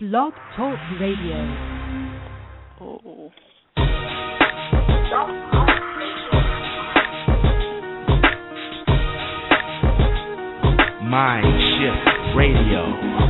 Blog Talk Radio. Oh. Mind Shift Radio.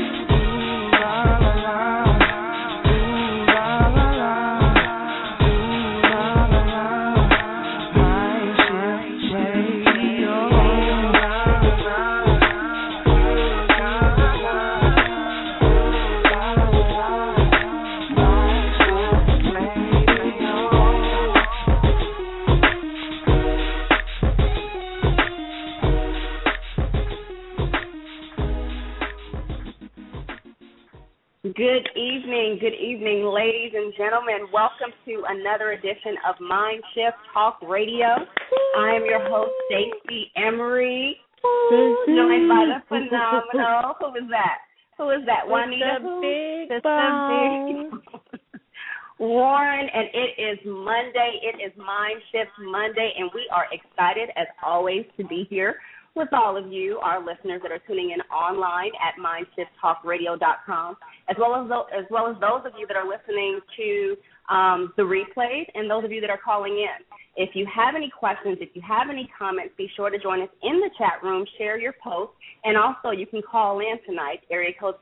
Good evening, ladies and gentlemen. Welcome to another edition of Mind Shift Talk Radio. I am your host, Stacey Emery, joined by the phenomenal. Who is that? Juanita? The big Warren, and it is Monday. It is Mind Shift Monday, and we are excited, as always, to be here with all of you, our listeners that are tuning in online at MindShiftTalkRadio.com, as well as those of you that are listening to the replays, and those of you that are calling in. If you have any questions, if you have any comments, be sure to join us in the chat room, share your post, and also you can call in tonight, area code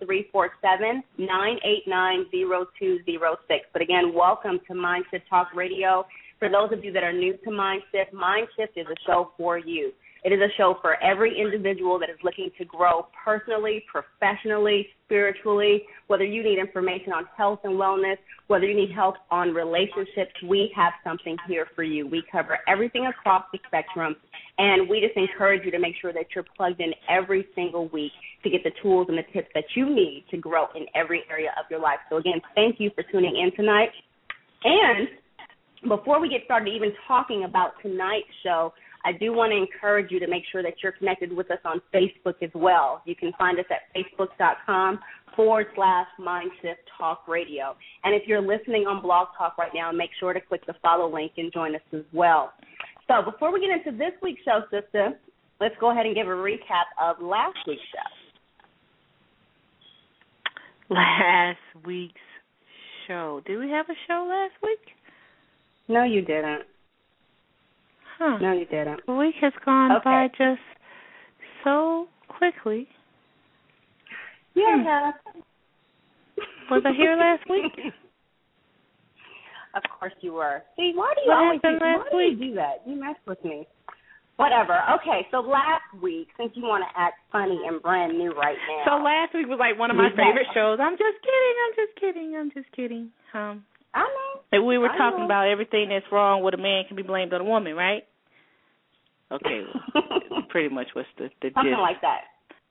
347-989-0206. But again, welcome to Mind Shift Talk Radio. For those of you that are new to Mind Shift is a show for you. It is a show for every individual that is looking to grow personally, professionally, spiritually, whether you need information on health and wellness, whether you need help on relationships, we have something here for you. We cover everything across the spectrum, and we just encourage you to make sure that you're plugged in every single week to get the tools and the tips that you need to grow in every area of your life. So, again, thank you for tuning in tonight. And before we get started even talking about tonight's show, I do want to encourage you to make sure that you're connected with us on Facebook as well. You can find us at facebook.com/Mindshift Talk Radio. And if you're listening on Blog Talk right now, make sure to click the follow link and join us as well. So before we get into this week's show, sister, let's go ahead and give a recap of last week's show. Last week's show. Did we have a show last week? No, you didn't. Huh. No, you didn't. The week has gone by just so quickly. Yeah. Was I here last week? Of course you were. See, why do you always do that? You mess with me. Whatever. Okay, so last week, since you want to act funny and brand new right now. So last week was like one of my favorite shows. I'm just kidding. I know. We were talking about everything that's wrong with a man can be blamed on a woman, right? Okay, pretty much what's the gist. Something like that.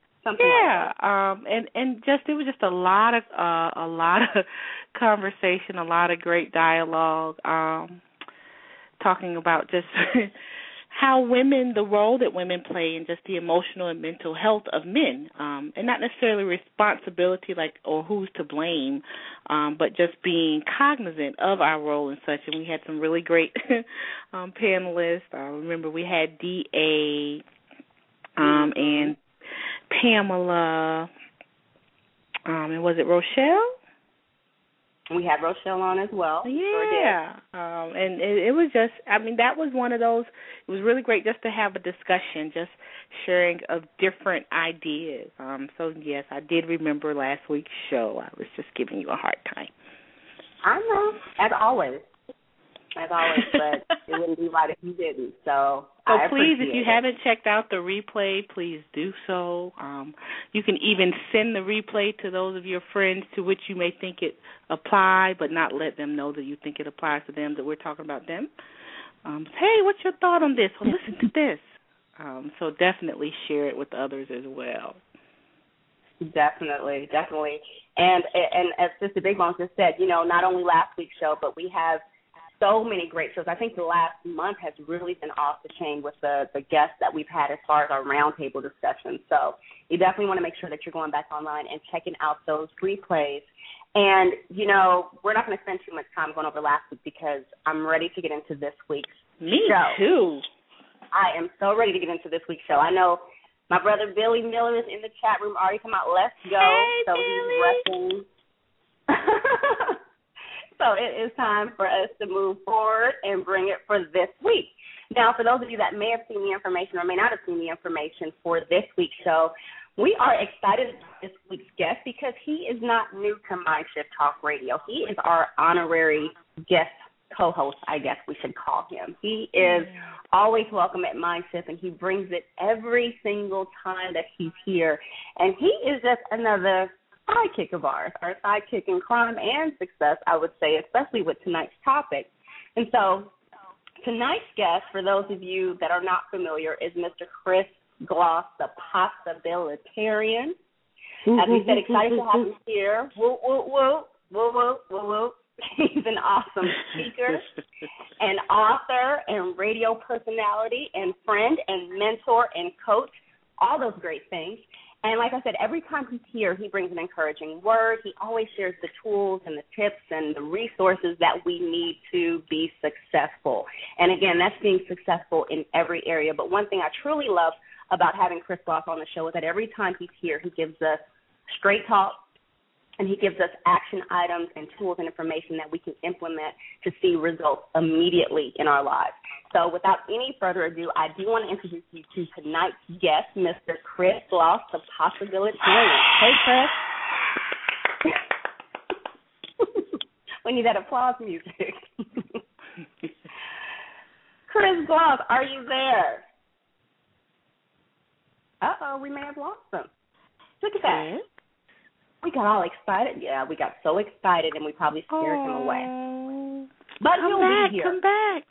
And just it was just a lot of conversation, a lot of great dialogue, talking about just how the role that women play in just the emotional and mental health of men, and not necessarily responsibility or who's to blame, but just being cognizant of our role and such. And we had some really great panelists. I remember we had D.A. And Pamela, and was it Rochelle? We had Rochelle on as well. Yeah. And it was just, that was one of those, it was really great just to have a discussion, just sharing of different ideas. So, yes, I did remember last week's show. I was just giving you a hard time. I know, as always, but it wouldn't be right if you didn't. So please, if you haven't checked out the replay, please do so. You can even send the replay to those of your friends to which you may think it apply, but not let them know that you think it applies to them, that we're talking about them. Hey, what's your thought on this? Well, listen to this. So definitely share it with others as well. Definitely. And as Sister Big Mom just said, not only last week's show, but we have so many great shows. I think the last month has really been off the chain with the guests that we've had as far as our roundtable discussions. So you definitely want to make sure that you're going back online and checking out those replays. And, we're not going to spend too much time going over last week because I'm ready to get into this week's show. Me too. I am so ready to get into this week's show. I know my brother Billy Miller is in the chat room already. Come out, let's go. Hey, so Billy. He's resting So it is time for us to move forward and bring it for this week. Now, for those of you that may have seen the information or may not have seen the information for this week's show, we are excited about this week's guest because he is not new to Mind Shift Talk Radio. He is our honorary guest co-host, I guess we should call him. He is always welcome at Mind Shift, and he brings it every single time that he's here. And he is just another sidekick of ours, our sidekick in crime and success, I would say, especially with tonight's topic. And so tonight's guest, for those of you that are not familiar, is Mr. Chris Gloss, the Possibilitarian. As we said, excited to have him here. Woo, woo, woo, woo, woo, woo, woo. He's an awesome speaker, an author, and radio personality, and friend, and mentor, and coach, all those great things. And like I said, every time he's here, he brings an encouraging word. He always shares the tools and the tips and the resources that we need to be successful. And again, that's being successful in every area. But one thing I truly love about having Chris Gloss on the show is that every time he's here, he gives us straight talk, and he gives us action items and tools and information that we can implement to see results immediately in our lives. So without any further ado, I do want to introduce you to tonight's guest, Mr. Chris Gloss, the Possibilitarian. Hey, Chris. We need that applause music. Chris Gloss, are you there? Uh-oh, we may have lost him. Look at that. We got all excited. Yeah, we got so excited, and we probably scared him away. But he'll be here. Come back.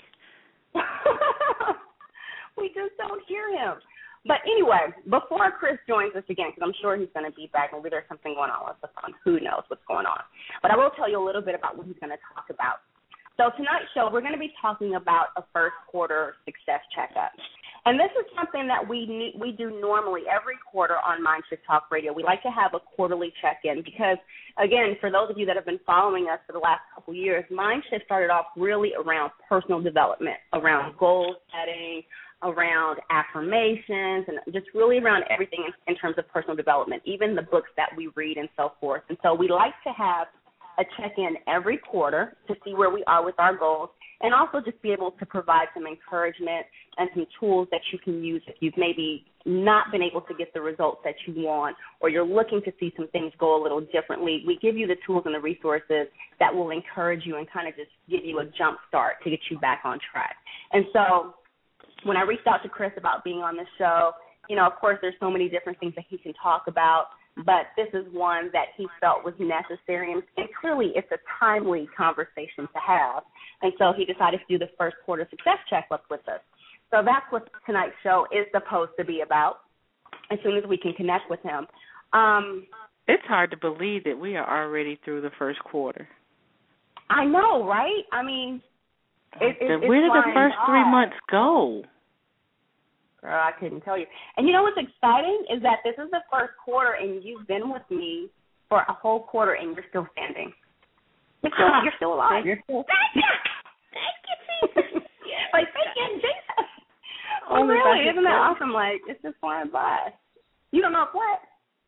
We just don't hear him. But anyway, before Chris joins us again, because I'm sure he's going to be back, maybe there's something going on with the phone. Who knows what's going on. But I will tell you a little bit about what he's going to talk about. So tonight's show, we're going to be talking about a first quarter success checkup. And this is something that we do normally every quarter on Mind Shift Talk Radio. We like to have a quarterly check-in because, again, for those of you that have been following us for the last couple years, Mind Shift started off really around personal development, around goal setting, around affirmations, and just really around everything in terms of personal development, even the books that we read and so forth. And so we like to have a check-in every quarter to see where we are with our goals, and also just be able to provide some encouragement and some tools that you can use if you've maybe not been able to get the results that you want, or you're looking to see some things go a little differently. We give you the tools and the resources that will encourage you and kind of just give you a jump start to get you back on track. And so when I reached out to Chris about being on the show, you know, of course, there's so many different things that he can talk about, but this is one that he felt was necessary, and clearly it's a timely conversation to have. And so he decided to do the first quarter success checkup with us. So that's what tonight's show is supposed to be about, as soon as we can connect with him. It's hard to believe that we are already through the first quarter. I know, right? I mean, where did the first 3 months go? Girl, I couldn't tell you. And you know what's exciting is that this is the first quarter, and you've been with me for a whole quarter, and you're still standing. You're still alive. You're still. Thank you, Jesus. Like, thank you, Jesus. Oh, really? Isn't that awesome? Like, it's just flying by. You don't know what?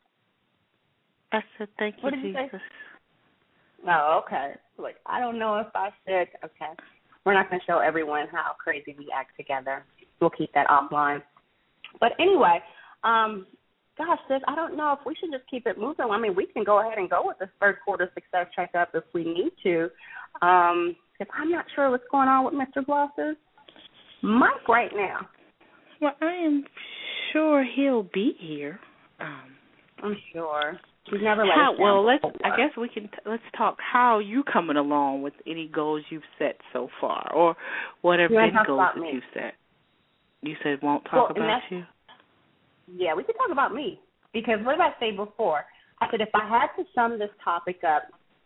I said, thank you, what did Jesus. You say? Oh, okay. Like, I don't know if I should. Okay. We're not going to show everyone how crazy we act together. We'll keep that offline. But anyway, gosh, sis, I don't know if we should just keep it moving. I mean, we can go ahead and go with this first quarter success checkup if we need to. Because I'm not sure what's going on with Mr. Gloss's mic right now. Well, I am sure he'll be here. I'm sure. He's never let us down before. I guess we can. Let's talk. How are you coming along with any goals you've set so far, or what have been goals that you've set? You said won't talk about you? Yeah, we could talk about me. Because what did I say before? I said if I had to sum this topic up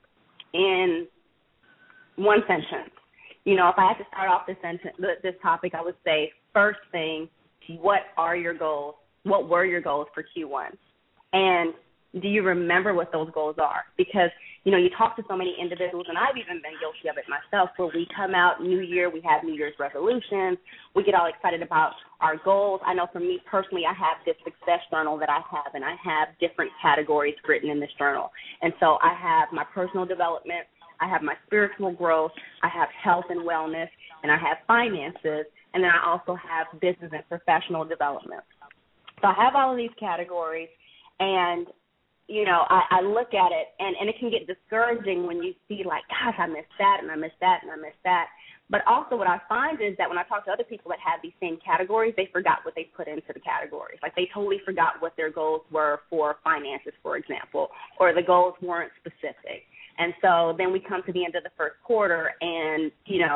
in one sentence, you know, if I had to start off this topic, I would say, first thing, what are your goals? What were your goals for Q1? And do you remember what those goals are? Because you talk to so many individuals, and I've even been guilty of it myself, where we come out New Year, we have New Year's resolutions, we get all excited about our goals. I know for me personally, I have this success journal that I have, and I have different categories written in this journal. And so I have my personal development, I have my spiritual growth, I have health and wellness, and I have finances, and then I also have business and professional development. So I have all of these categories, and I look at it, and it can get discouraging when you see, like, gosh, I missed that, and I missed that, and I missed that. But also what I find is that when I talk to other people that have these same categories, they forgot what they put into the categories. Like, they totally forgot what their goals were for finances, for example, or the goals weren't specific. And so then we come to the end of the first quarter, and,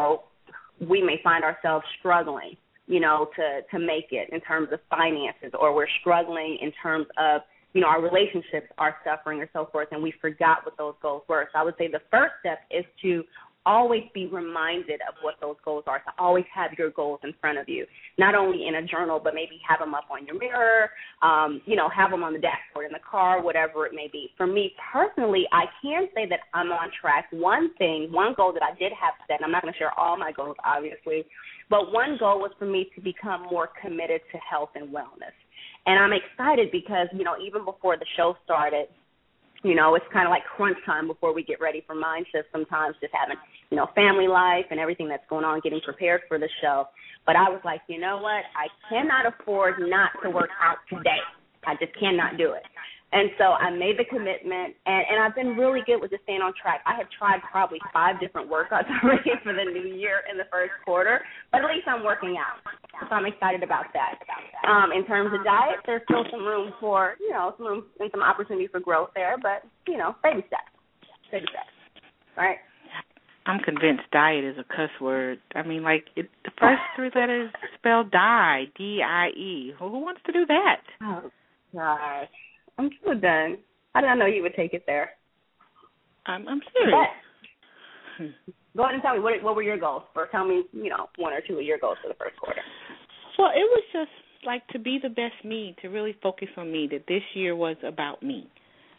we may find ourselves struggling, to make it in terms of finances, or we're struggling in terms of, our relationships are suffering or so forth, and we forgot what those goals were. So I would say the first step is to always be reminded of what those goals are, to always have your goals in front of you, not only in a journal, but maybe have them up on your mirror, have them on the dashboard in the car, whatever it may be. For me personally, I can say that I'm on track. One goal that I did have set, and I'm not going to share all my goals, obviously, but one goal was for me to become more committed to health and wellness. And I'm excited because, even before the show started, it's kind of like crunch time before we get ready for Mind Shift sometimes, just having, family life and everything that's going on, getting prepared for the show. But I was like, you know what? I cannot afford not to work out today. I just cannot do it. And so I made the commitment, and I've been really good with just staying on track. I have tried probably 5 different workouts already for the new year in the first quarter, but at least I'm working out. So I'm excited about that. In terms of diet, there's still some room for, some room and some opportunity for growth there, but, baby steps. Baby steps. All right? I'm convinced diet is a cuss word. I mean, the first 3 letters spell die, D-I-E. Who wants to do that? Oh, gosh. I'm so done. I didn't know you would take it there. I'm serious. But go ahead and tell me, what were your goals? Or tell me, 1 or 2 of your goals for the first quarter. Well, it was just to be the best me, to really focus on me, that this year was about me.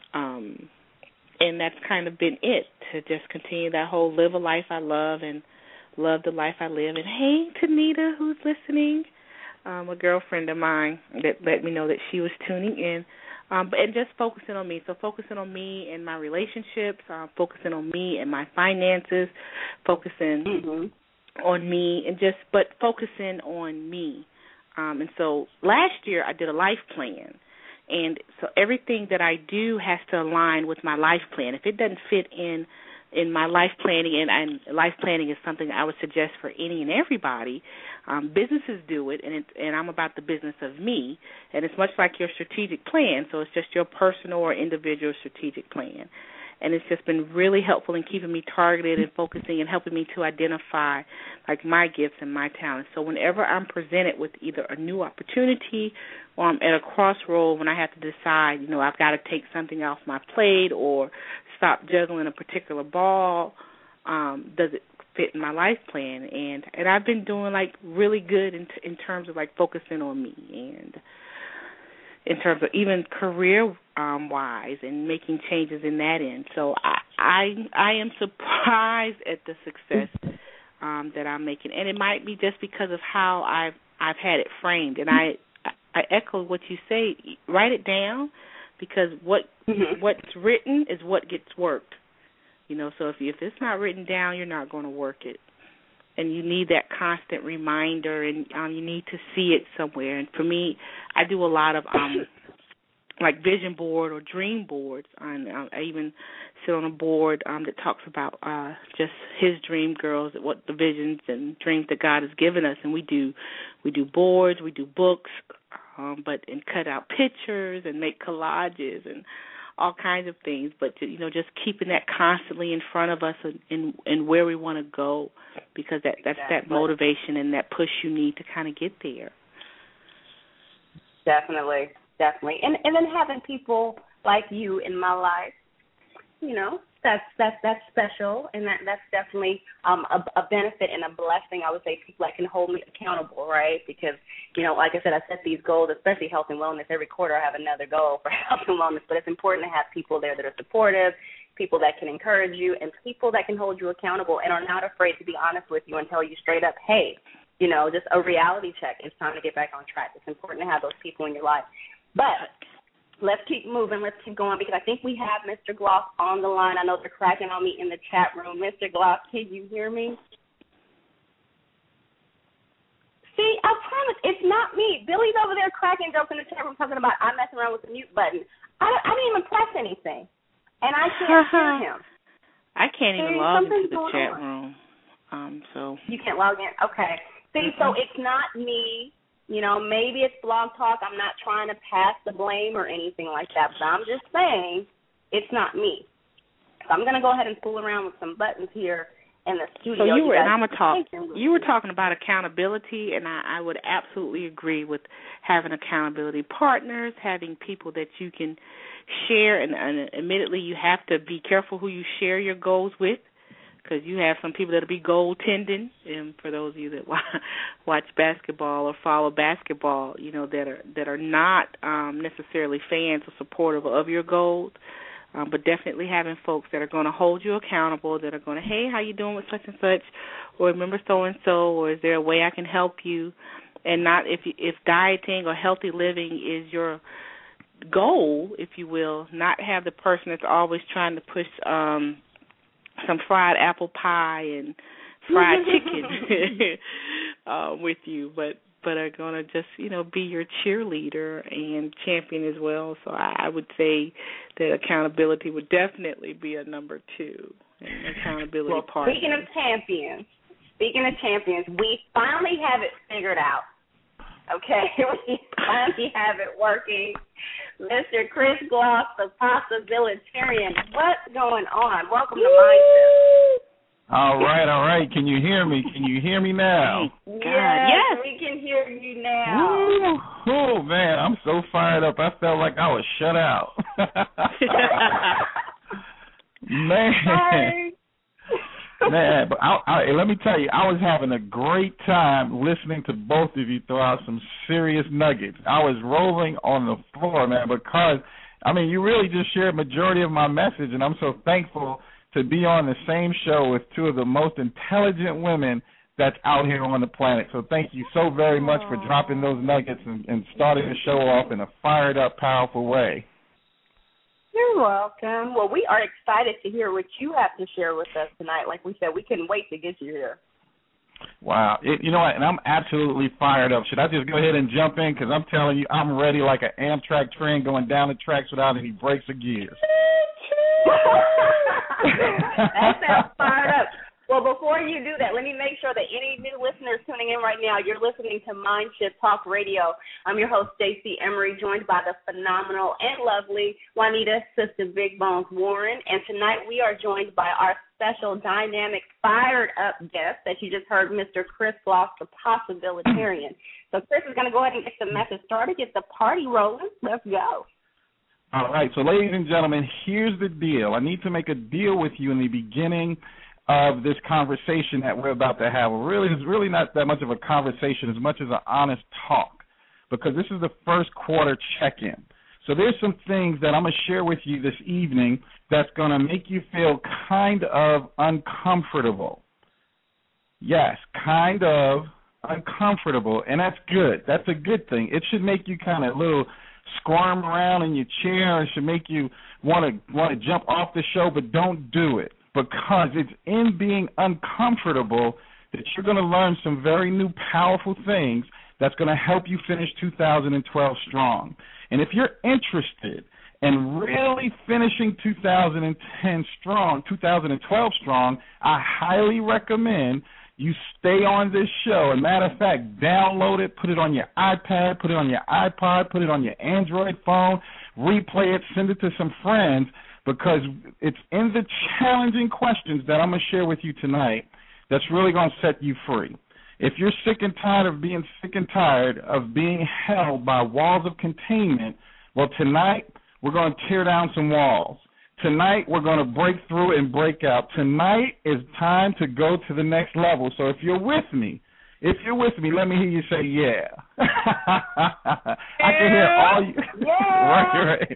And that's kind of been it, to just continue that whole live a life I love and love the life I live. And hey, Tanita, who's listening, a girlfriend of mine that let me know that she was tuning in. And just focusing on me. So focusing on me and my relationships, focusing on me and my finances, focusing on me, but focusing on me. And so last year I did a life plan. And so everything that I do has to align with my life plan. If it doesn't fit in my life planning, and life planning is something I would suggest for any and everybody. Businesses do it, and I'm about the business of me, and it's much like your strategic plan, so it's just your personal or individual strategic plan. And it's just been really helpful in keeping me targeted and focusing and helping me to identify, my gifts and my talents. So whenever I'm presented with either a new opportunity or I'm at a crossroad when I have to decide, I've got to take something off my plate or stop juggling a particular ball, does it fit in my life plan? And I've been doing, really good in terms of, focusing on me and in terms of even career-wise and making changes in that end. So I am surprised at the success that I'm making, and it might be just because of how I've had it framed. And I echo what you say. Write it down, because what's written is what gets worked. So if it's not written down, you're not going to work it. And you need that constant reminder, and you need to see it somewhere. And for me, I do a lot of vision board or dream boards. I even sit on a board that talks about just his dream girls, what the visions and dreams that God has given us. And we do boards, we do books, and cut out pictures and make collages and all kinds of things, but just keeping that constantly in front of us and where we want to go, because that's that motivation and that push you need to kind of get there. Definitely. And then having people like you in my life, that's special, and that's definitely a benefit and a blessing. I would say people that can hold me accountable, right? Because, like I said, I set these goals, especially health and wellness. Every quarter I have another goal for health and wellness, but it's important to have people there that are supportive, people that can encourage you, and people that can hold you accountable and are not afraid to be honest with you and tell you straight up, hey, just a reality check. It's time to get back on track. It's important to have those people in your life. But let's keep moving. Let's keep going because I think we have Mr. Gloss on the line. I know they're cracking on me in the chat room. Mr. Gloss, can you hear me? See, I promise, it's not me. Billy's over there cracking jokes in the chat room talking about I'm messing around with the mute button. I didn't even press anything, and I can't hear him. I can't even log into the chat room. So you can't log in? Okay. See, so it's not me. Maybe it's Blog Talk. I'm not trying to pass the blame or anything like that, but I'm just saying it's not me. So I'm going to go ahead and fool around with some buttons here in the studio. So you were talking about accountability, and I would absolutely agree with having accountability partners, having people that you can share, and admittedly you have to be careful who you share your goals with, because you have some people that'll be goaltending, and for those of you that watch basketball or follow basketball, that are not necessarily fans or supportive of your goals. But definitely having folks that are going to hold you accountable, that are going to, hey, how you doing with such and such, or remember so-and-so, or is there a way I can help you? And not if dieting or healthy living is your goal, if you will, not have the person that's always trying to push some fried apple pie and fried chicken with you, but are going to just, be your cheerleader and champion as well. So I would say that accountability would definitely be a number 2, accountability partner. Speaking of champions, we finally have it figured out. Okay, we finally have it working. Mr. Chris Gloss, the Possibilitarian. What's going on? Welcome to Mindset. All right. Can you hear me? Can you hear me now? Yes, we can hear you now. Oh, man, I'm so fired up. I felt like I was shut out. Man. Man, but let me tell you, I was having a great time listening to both of you throw out some serious nuggets. I was rolling on the floor, man, because, you really just shared majority of my message, and I'm so thankful to be on the same show with two of the most intelligent women that's out here on the planet. So thank you so very much for dropping those nuggets and starting the show off in a fired-up, powerful way. You're welcome. Well, we are excited to hear what you have to share with us tonight. Like we said, we couldn't wait to get you here. Wow. You know what? And I'm absolutely fired up. Should I just go ahead and jump in? Because I'm telling you, I'm ready like an Amtrak train going down the tracks without any brakes or gears. That sounds fired up. Well, before you do that, let me make sure that any new listeners tuning in right now, you're listening to Mindshift Talk Radio. I'm your host, Stacey Emery, joined by the phenomenal and lovely Juanita Sister Big Bones Warren. And tonight we are joined by our special, dynamic, fired-up guest that you just heard, Mr. Chris Gloss, the Possibilitarian. So Chris is going to go ahead and get the message started, get the party rolling. Let's go. All right, so ladies and gentlemen, here's the deal. I need to make a deal with you in the beginning of this conversation that we're about to have. It's really not that much of a conversation as much as an honest talk, because this is the first quarter check-in. So there's some things that I'm going to share with you this evening that's going to make you feel kind of uncomfortable. Yes, kind of uncomfortable, and that's good. That's a good thing. It should make you kind of a little squirm around in your chair. It should make you want to jump off the show, but don't do it, because it's in being uncomfortable that you're going to learn some very new, powerful things that's going to help you finish 2012 strong. And if you're interested in really finishing 2012 strong, I highly recommend you stay on this show. As a matter of fact, download it, put it on your iPad, put it on your iPod, put it on your Android phone, replay it, send it to some friends, because it's in the challenging questions that I'm going to share with you tonight that's really going to set you free. If you're sick and tired of being held by walls of containment, well, tonight we're going to tear down some walls. Tonight we're going to break through and break out. Tonight is time to go to the next level. So if you're with me, If you're with me, let me hear you say, yeah. I can hear all you. Yeah. Right.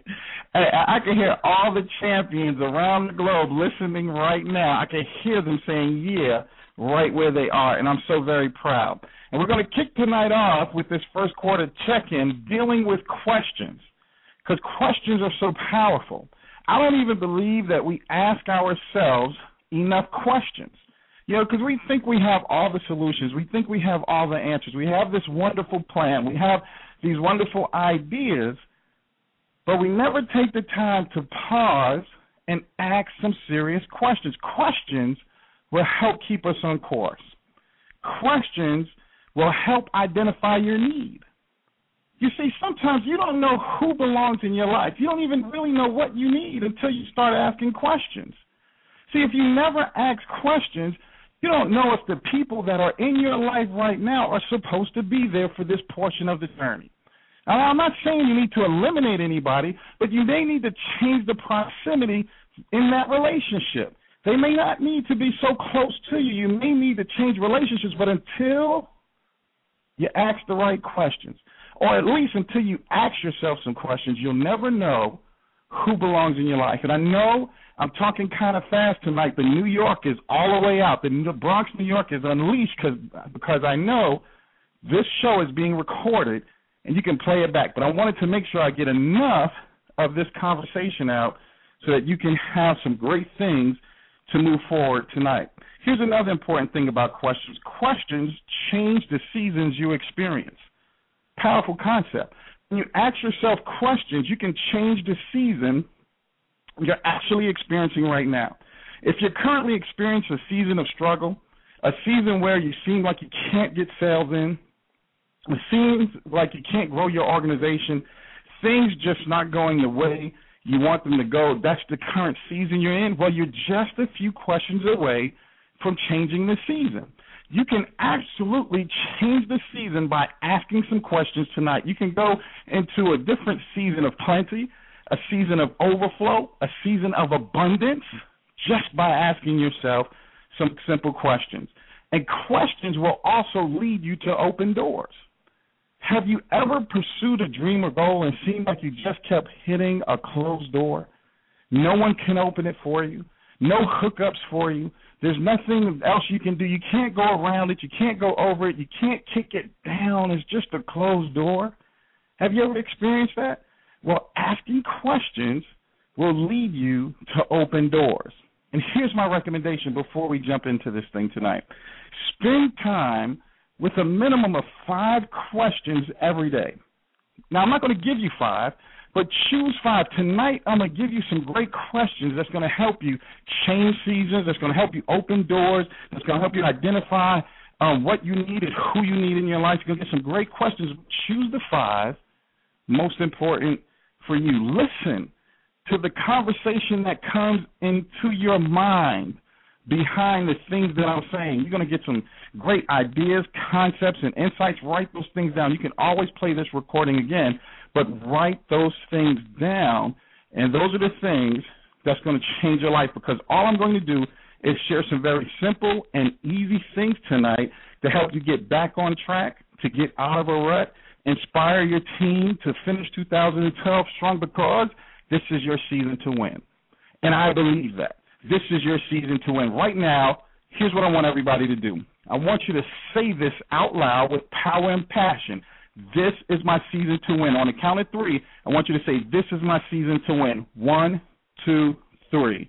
I can hear all the champions around the globe listening right now. I can hear them saying, yeah, right where they are, and I'm so very proud. And we're going to kick tonight off with this first quarter check-in dealing with questions, because questions are so powerful. I don't even believe that we ask ourselves enough questions. You know, because we think we have all the solutions. We think we have all the answers. We have this wonderful plan. We have these wonderful ideas, but we never take the time to pause and ask some serious questions. Questions will help keep us on course. Questions will help identify your need. You see, sometimes you don't know who belongs in your life. You don't even really know what you need until you start asking questions. See, if you never ask questions, you don't know if the people that are in your life right now are supposed to be there for this portion of the journey. Now, I'm not saying you need to eliminate anybody, but you may need to change the proximity in that relationship. They may not need to be so close to you. You may need to change relationships, but until you ask the right questions, or at least until you ask yourself some questions, you'll never know who belongs in your life. And I know I'm talking kind of fast tonight, but New York is all the way out. The Bronx, New York is unleashed because I know this show is being recorded, and you can play it back. But I wanted to make sure I get enough of this conversation out so that you can have some great things to move forward tonight. Here's another important thing about questions. Questions change the seasons you experience. Powerful concept. When you ask yourself questions, you can change the season you're actually experiencing right now. If you're currently experiencing a season of struggle, a season where you seem like you can't get sales in, it seems like you can't grow your organization, things just not going the way you want them to go, that's the current season you're in, well, you're just a few questions away from changing the season. You can absolutely change the season by asking some questions tonight. You can go into a different season of plenty, a season of overflow, a season of abundance, just by asking yourself some simple questions. And questions will also lead you to open doors. Have you ever pursued a dream or goal and seemed like you just kept hitting a closed door? No one can open it for you. No hookups for you. There's nothing else you can do. You can't go around it. You can't go over it. You can't kick it down. It's just a closed door. Have you ever experienced that? Well, asking questions will lead you to open doors. And here's my recommendation before we jump into this thing tonight. Spend time with a minimum of 5 questions every day. Now, I'm not going to give you 5, but choose 5. Tonight, I'm going to give you some great questions that's going to help you change seasons, that's going to help you open doors, that's going to help you identify what you need and who you need in your life. You're going to get some great questions. Choose the 5 most important for you. Listen to the conversation that comes into your mind behind the things that I'm saying. You're going to get some great ideas, concepts, and insights. Write those things down. You can always play this recording again, but write those things down, and those are the things that's going to change your life, because all I'm going to do is share some very simple and easy things tonight to help you get back on track, to get out of a rut, inspire your team to finish 2012 strong, because this is your season to win. And I believe that. This is your season to win. Right now, here's what I want everybody to do. I want you to say this out loud with power and passion. This is my season to win. On the count of 3, I want you to say, this is my season to win. 1, 2, 3.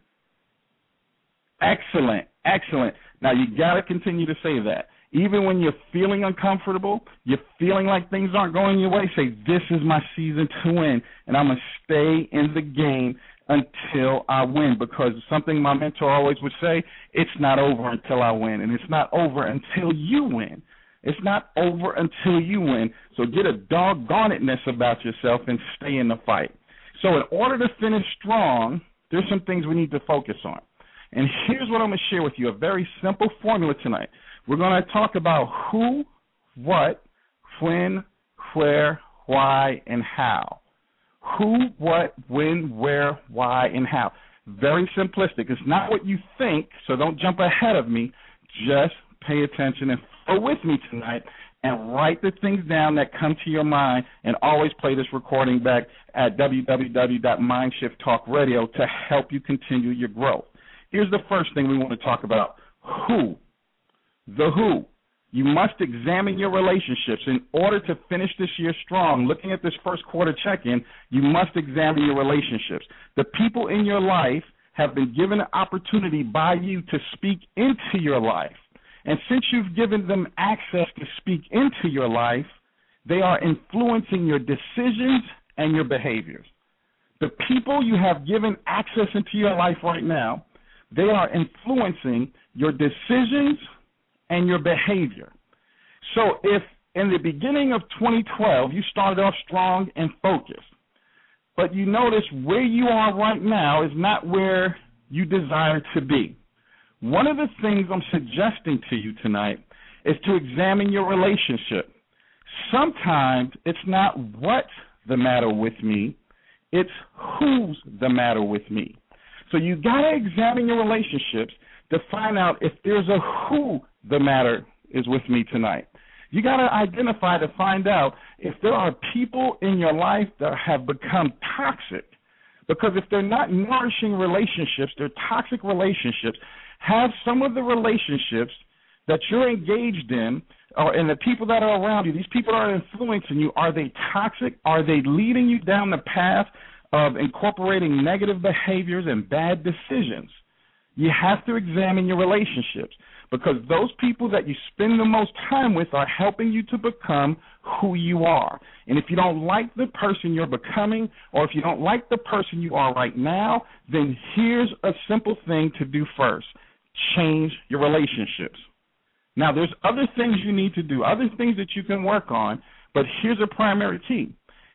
Excellent, excellent. Now, you got to continue to say that. Even when you're feeling uncomfortable, you're feeling like things aren't going your way, say, this is my season to win, and I'm going to stay in the game until I win, because something my mentor always would say, it's not over until I win, and it's not over until you win. It's not over until you win, so get a doggone-itness about yourself and stay in the fight. So in order to finish strong, there's some things we need to focus on. And here's what I'm going to share with you, a very simple formula tonight. We're going to talk about who, what, when, where, why, and how. Who, what, when, where, why, and how. Very simplistic. It's not what you think, so don't jump ahead of me. Just pay attention and Go with me tonight and write the things down that come to your mind, and always play this recording back at www.MindShiftTalkRadio to help you continue your growth. Here's the first thing we want to talk about: who. The who. You must examine your relationships. In order to finish this year strong, looking at this first quarter check-in, you must examine your relationships. The people in your life have been given an opportunity by you to speak into your life. And since you've given them access to speak into your life, they are influencing your decisions and your behaviors. The people you have given access into your life right now, they are influencing your decisions and your behavior. So if in the beginning of 2012 you started off strong and focused, but you notice where you are right now is not where you desire to be, one of the things I'm suggesting to you tonight is to examine your relationship. Sometimes it's not what's the matter with me, it's who's the matter with me. So you got to examine your relationships to find out if there's a who the matter is with me tonight. You got to identify to find out if there are people in your life that have become toxic. Because if they're not nourishing relationships, they're toxic relationships. Have some of the relationships that you're engaged in, and the people that are around you, these people that are influencing you, are they toxic? Are they leading you down the path of incorporating negative behaviors and bad decisions? You have to examine your relationships, because those people that you spend the most time with are helping you to become who you are. And if you don't like the person you're becoming, or if you don't like the person you are right now, then here's a simple thing to do first: change your relationships. Now, there's other things you need to do, other things that you can work on, but here's a primary key: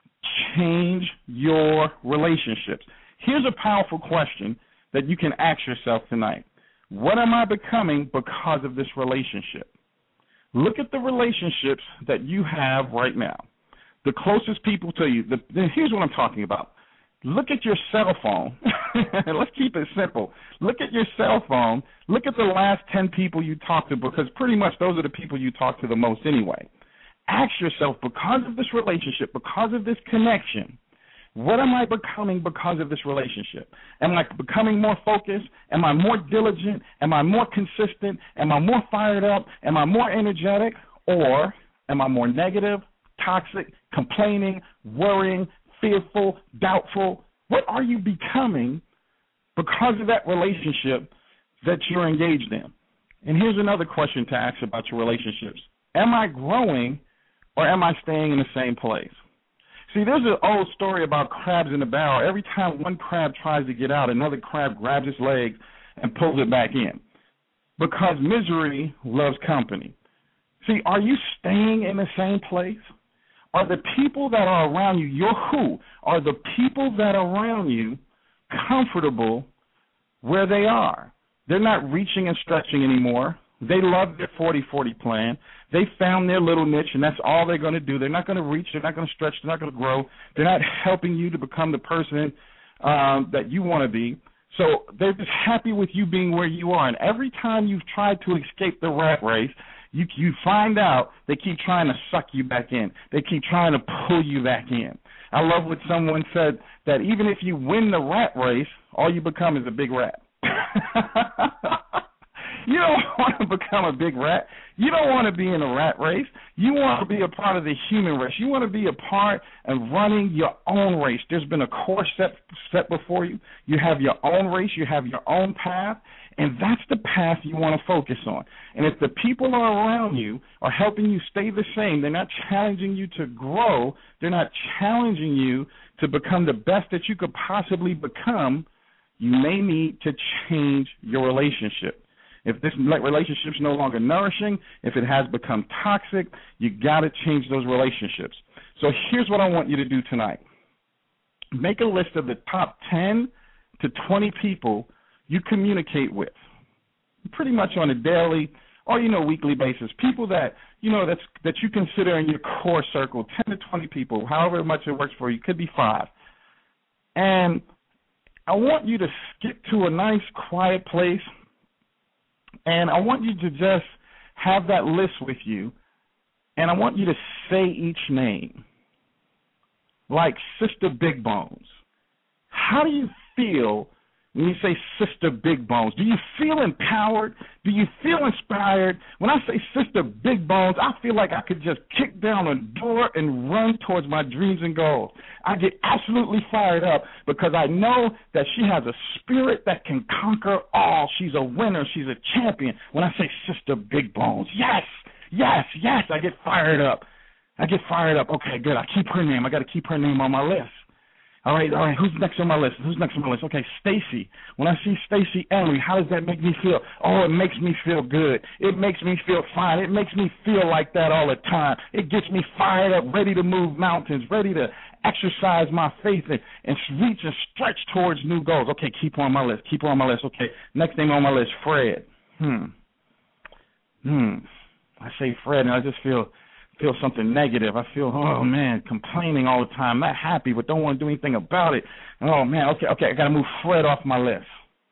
change your relationships. Here's a powerful question that you can ask yourself tonight: what am I becoming because of this relationship? Look at the relationships that you have right now. The closest people to you. Here's what I'm talking about. Look at your cell phone. Let's keep it simple. Look at your cell phone. Look at the last 10 people you talked to, because pretty much those are the people you talk to the most anyway. Ask yourself, because of this relationship, because of this connection, what am I becoming because of this relationship? Am I becoming more focused? Am I more diligent? Am I more consistent? Am I more fired up? Am I more energetic? Or am I more negative, toxic, complaining, worrying, fearful, doubtful? What are you becoming because of that relationship that you're engaged in? And here's another question to ask about your relationships: am I growing, or am I staying in the same place? See, there's an old story about crabs in a barrel. Every time one crab tries to get out, another crab grabs its legs and pulls it back in, because misery loves company. See, are you staying in the same place? Are the people that are around you, your who, are the people that are around you comfortable where they are? They're not reaching and stretching anymore. They love their 40-40 plan. They found their little niche, and that's all they're going to do. They're not going to reach. They're not going to stretch. They're not going to grow. They're not helping you to become the person that you want to be. So they're just happy with you being where you are. And every time you've tried to escape the rat race, you find out they keep trying to suck you back in. They keep trying to pull you back in. I love what someone said, that even if you win the rat race, all you become is a big rat. You don't want to become a big rat. You don't want to be in a rat race. You want to be a part of the human race. You want to be a part of running your own race. There's been a course set before you. You have your own race. You have your own path, and that's the path you want to focus on. And if the people around you are helping you stay the same, they're not challenging you to grow, they're not challenging you to become the best that you could possibly become, you may need to change your relationship. If this relationship's no longer nourishing, if it has become toxic, you got to change those relationships. So here's what I want you to do tonight. Make a list of the top 10 to 20 people you communicate with, pretty much on a daily or, weekly basis. People that, that you consider in your core circle, 10 to 20 people, however much it works for you. Could be 5. And I want you to skip to a nice, quiet place, and I want you to just have that list with you, and I want you to say each name. Like Sister Big Bones. How do you feel when you say Sister Big Bones? Do you feel empowered? Do you feel inspired? When I say Sister Big Bones, I feel like I could just kick down a door and run towards my dreams and goals. I get absolutely fired up because I know that she has a spirit that can conquer all. She's a winner. She's a champion. When I say Sister Big Bones, yes, yes, yes, I get fired up. Okay, good. I keep her name. I got to keep her name on my list. All right. Who's next on my list? Okay, Stacy. When I see Stacy Emery, how does that make me feel? Oh, it makes me feel good. It makes me feel fine. It makes me feel like that all the time. It gets me fired up, ready to move mountains, ready to exercise my faith and reach and stretch towards new goals. Okay, keep her on my list. Okay, next name on my list, Fred. I say Fred, and I just feel something negative. I feel, oh, man, complaining all the time, not happy, but don't want to do anything about it. Oh, man, okay, I got to move Fred off my list.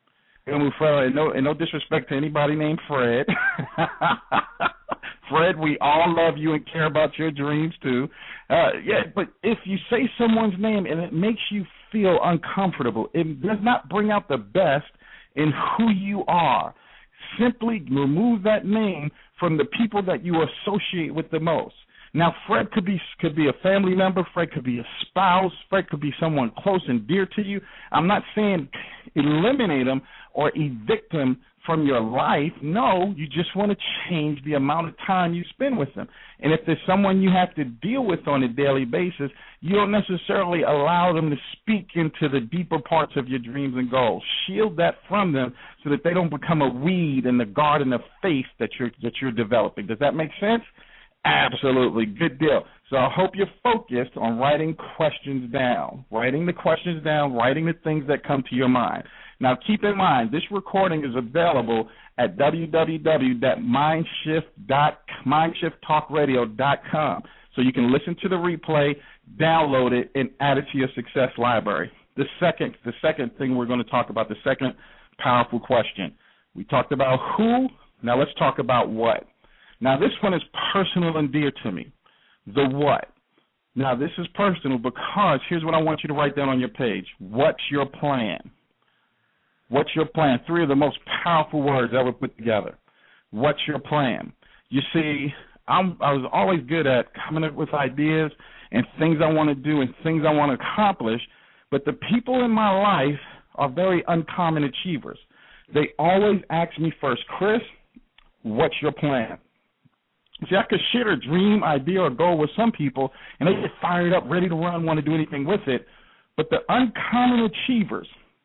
No disrespect to anybody named Fred. Fred, we all love you and care about your dreams, too. But if you say someone's name and it makes you feel uncomfortable, it does not bring out the best in who you are. Simply remove that name from the people that you associate with the most. Now, Fred could be a family member. Fred could be a spouse. Fred could be someone close and dear to you. I'm not saying eliminate him or evict him from your life. No, you just want to change the amount of time you spend with them. And if there's someone you have to deal with on a daily basis, you don't necessarily allow them to speak into the deeper parts of your dreams and goals. Shield that from them so that they don't become a weed in the garden of faith that you're developing. Does that make sense? Absolutely. Good deal. So I hope you're focused on writing questions down, writing the things that come to your mind. Now, keep in mind, this recording is available at www.mindshifttalkradio.com. So you can listen to the replay, download it, and add it to your success library. The second thing we're going to talk about, the second powerful question. We talked about who. Now let's talk about what. Now, this one is personal and dear to me, the what. Now, this is personal because here's what I want you to write down on your page. What's your plan? What's your plan? 3 of the most powerful words ever put together. What's your plan? You see, I was always good at coming up with ideas and things I want to do and things I want to accomplish, but the people in my life are very uncommon achievers. They always ask me first, Chris, what's your plan? See, I could share a dream, idea, or goal with some people, and they get fired up, ready to run, want to do anything with it. But the uncommon achievers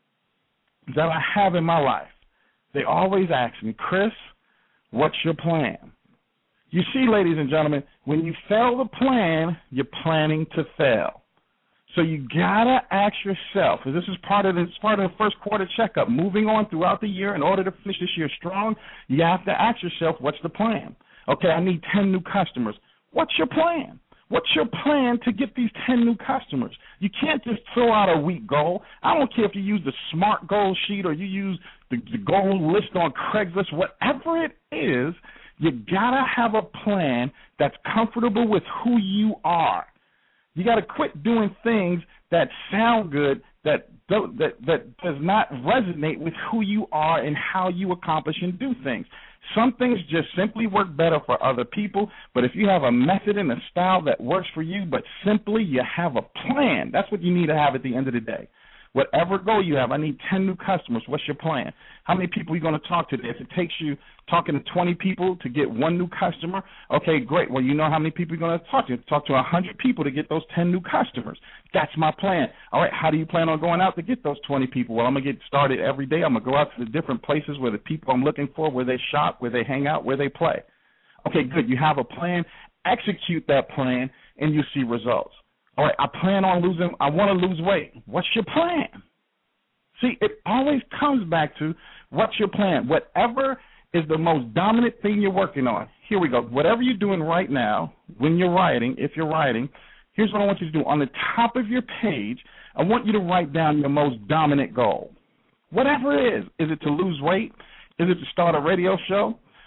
that I have in my life, they always ask me, Chris, what's your plan? You see, ladies and gentlemen, when you fail the plan, you're planning to fail. So you gotta ask yourself, and this is part of the first quarter checkup, moving on throughout the year in order to finish this year strong, you have to ask yourself, what's the plan? Okay, I need 10 new customers. What's your plan? What's your plan to get these 10 new customers? You can't just throw out a weak goal. I don't care if you use the SMART goal sheet or you use the goal list on Craigslist. Whatever it is, you got to have a plan that's comfortable with who you are. You got to quit doing things that sound good, that does not resonate with who you are and how you accomplish and do things. Some things just simply work better for other people, but if you have a method and a style that works for you, but simply you have a plan, that's what you need to have at the end of the day. Whatever goal you have, I need 10 new customers. What's your plan? How many people are you going to talk to today? If it takes you talking to 20 people to get 1 new customer, okay, great. Well, you know how many people you're going to talk to. Talk to 100 people to get those 10 new customers. That's my plan. All right, how do you plan on going out to get those 20 people? Well, I'm going to get started every day. I'm going to go out to the different places where the people I'm looking for, where they shop, where they hang out, where they play. Okay, good. You have a plan. Execute that plan, and you see results. All right, I want to lose weight. What's your plan? See, it always comes back to what's your plan. Whatever is the most dominant thing you're working on. Here we go. Whatever you're doing right now, when you're writing, if you're writing, here's what I want you to do. On the top of your page, I want you to write down your most dominant goal. Whatever it is it to lose weight? Is it to start a radio show?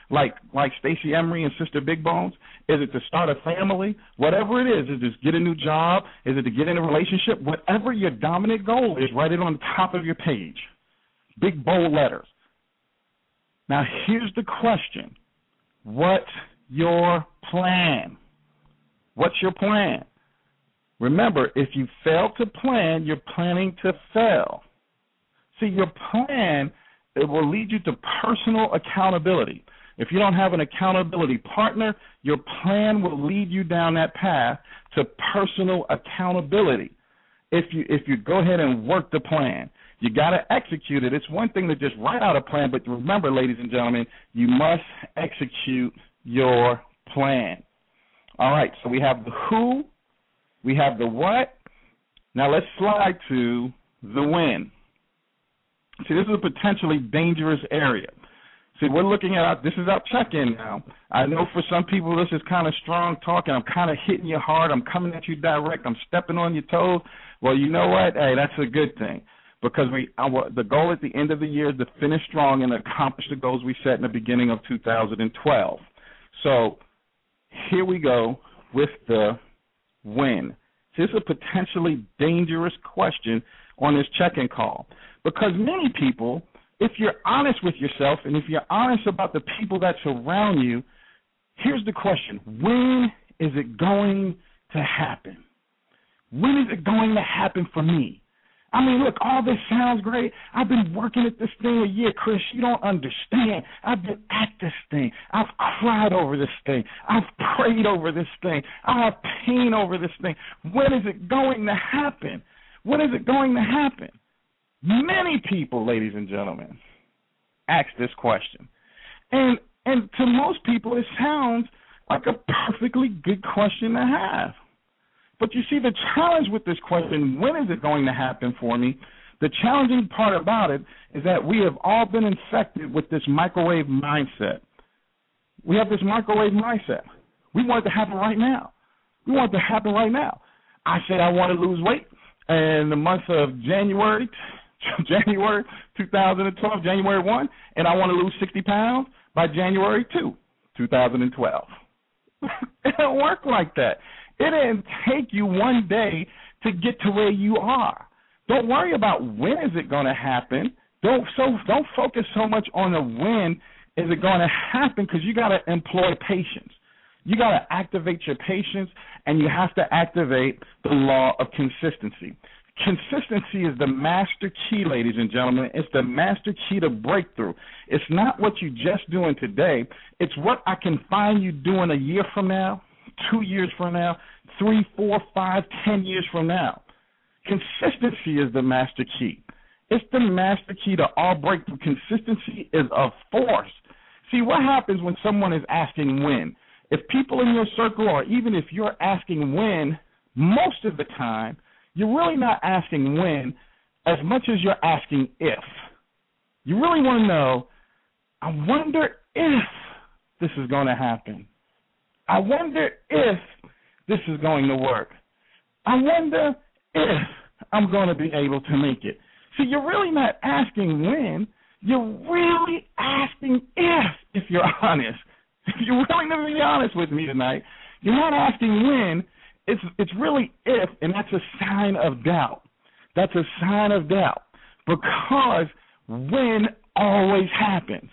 like Stacey Emery and Sister Big Bones? Is it to start a family? Whatever it is it to get a new job? Is it to get in a relationship? Whatever your dominant goal is, write it on the top of your page. Big, bold letters. Now, here's the question. What's your plan? What's your plan? Remember, if you fail to plan, you're planning to fail. See, your plan, it will lead you to personal accountability. If you don't have an accountability partner, your plan will lead you down that path to personal accountability. If you go ahead and work the plan, you got to execute it. It's one thing to just write out a plan, but remember, ladies and gentlemen, you must execute your plan. All right, so we have the who, we have the what. Now let's slide to the when. See, this is a potentially dangerous area. See, we're looking at this is our check-in now. I know for some people this is kind of strong talk, and I'm kind of hitting you hard. I'm coming at you direct. I'm stepping on your toes. Well, you know what? Hey, that's a good thing because the goal at the end of the year is to finish strong and accomplish the goals we set in the beginning of 2012. So here we go with the when. This is a potentially dangerous question on this check-in call because many people, if you're honest with yourself and if you're honest about the people that surround you, here's the question. When is it going to happen? When is it going to happen for me? I mean, look, all this sounds great. I've been working at this thing a year, Chris. You don't understand. I've been at this thing. I've cried over this thing. I've prayed over this thing. I have pain over this thing. When is it going to happen? When is it going to happen? Many people, ladies and gentlemen, ask this question. And to most people, it sounds like a perfectly good question to have. But you see, the challenge with this question, when is it going to happen for me, the challenging part about it is that we have all been infected with this microwave mindset. We have this microwave mindset. We want it to happen right now. We want it to happen right now. I said I want to lose weight in the month of January 2012, January 1, and I want to lose 60 pounds by January 2, 2012. It don't work like that. It didn't take you one day to get to where you are. Don't worry about when is it going to happen. Don't focus so much on the when is it going to happen because you got to employ patience. You got to activate your patience, and you have to activate the law of consistency. Consistency is the master key, ladies and gentlemen. It's the master key to breakthrough. It's not what you're just doing today. It's what I can find you doing a year from now, 2 years from now, 3, 4, 5, 10 years from now. Consistency is the master key. It's the master key to all breakthrough. Consistency is a force. See, what happens when someone is asking when? If people in your circle, or even if you're asking when, most of the time, you're really not asking when as much as you're asking if. You really want to know, I wonder if this is going to happen. I wonder if this is going to work. I wonder if I'm going to be able to make it. See, you're really not asking when. You're really asking if you're honest. If you're willing to be honest with me tonight, you're not asking when. It's really if, and that's a sign of doubt. That's a sign of doubt because when always happens.